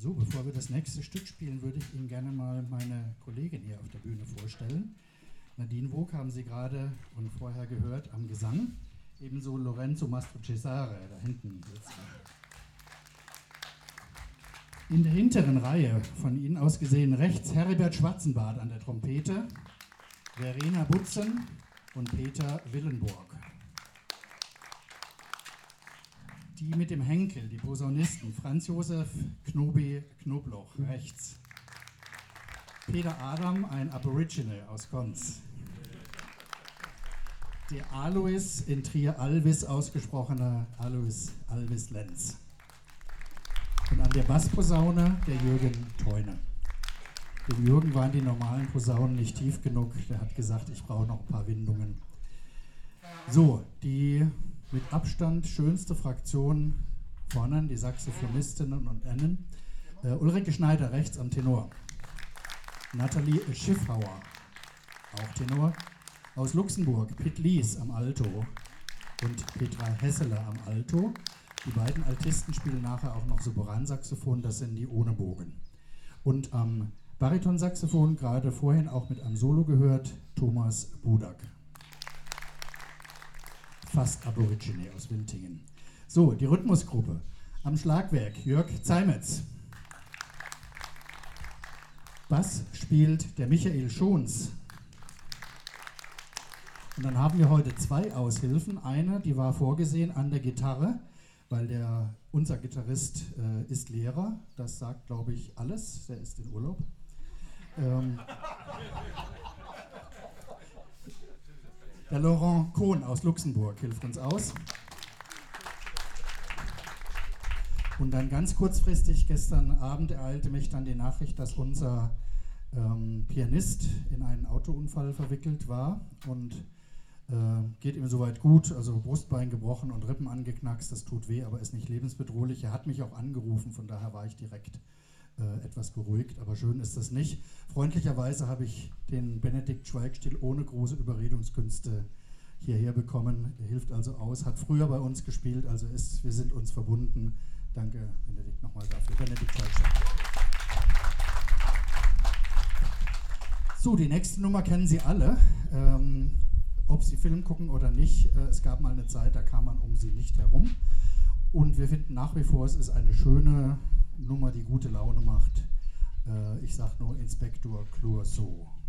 So, bevor wir das nächste Stück spielen, würde ich Ihnen gerne mal meine Kollegin hier auf der Bühne vorstellen. Nadine Vogt haben Sie gerade und vorher gehört am Gesang. Ebenso Lorenzo Mastrocesare, da hinten sitzt er. In der hinteren Reihe, von Ihnen aus gesehen rechts, Heribert Schwarzenbart an der Trompete, Verena Butzen und Peter Willenburg. Die mit dem Henkel, die Posaunisten, Franz Josef Knobloch, rechts. Peter Adam, ein Aborigine aus Konz. Der Alois, in Trier Alvis ausgesprochener Alois Alvis Lenz. Und an der Bassposaune der Jürgen Theune. Dem Jürgen waren die normalen Posaunen nicht tief genug. Der hat gesagt, ich brauche noch ein paar Windungen. So, die mit Abstand schönste Fraktion vorne, die Saxophonistinnen und Annen. Ulrike Schneider rechts am Tenor. Nathalie Schiffhauer, auch Tenor. Aus Luxemburg, Pitt Lies am Alto und Petra Hesseler am Alto. Die beiden Altisten spielen nachher auch noch Sopransaxophon, das sind die ohne Bogen. Und am Baritonsaxophon, gerade vorhin auch mit einem Solo gehört, Thomas Budak. Fast Aborigine aus Wiltingen. So, die Rhythmusgruppe. Am Schlagwerk Jörg Zeimetz. Bass spielt der Michael Schons. Und dann haben wir heute zwei Aushilfen. Eine, die war vorgesehen an der Gitarre, weil unser Gitarrist ist Lehrer. Das sagt, glaube ich, alles. Der ist in Urlaub. Der Laurent Kohn aus Luxemburg hilft uns aus. Und dann ganz kurzfristig, gestern Abend ereilte mich dann die Nachricht, dass unser Pianist in einen Autounfall verwickelt war und geht ihm soweit gut, also Brustbein gebrochen und Rippen angeknackst, das tut weh, aber ist nicht lebensbedrohlich. Er hat mich auch angerufen, von daher war ich direkt etwas beruhigt, aber schön ist das nicht. Freundlicherweise habe ich den Benedikt Schweigstiel ohne große Überredungskünste hierher bekommen. Er hilft also aus, hat früher bei uns gespielt, also wir sind uns verbunden. Danke, Benedikt, nochmal dafür. Benedikt Schweigstiel. So, die nächste Nummer kennen Sie alle. Ob Sie Film gucken oder nicht, es gab mal eine Zeit, da kam man um sie nicht herum. Und wir finden nach wie vor, es ist eine schöne Nummer, die gute Laune macht. Ich sage nur Inspektor Clouseau.